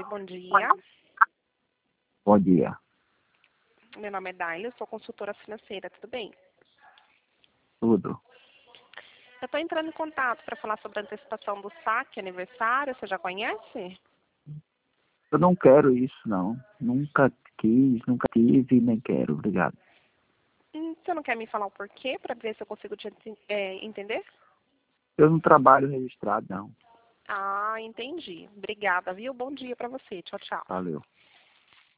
Oi, bom dia. Bom dia. Meu nome é Daila, eu sou consultora financeira, tudo bem? Tudo. Eu estou entrando em contato para falar sobre a antecipação do saque aniversário, você já conhece? Eu não quero isso, não. Nunca quis, nunca tive, nem quero. Obrigado. Você não quer me falar o porquê para ver se eu consigo te entender? Eu não trabalho registrado, não. Ah, entendi. Obrigada, viu? Bom dia para você. Tchau, tchau. Valeu.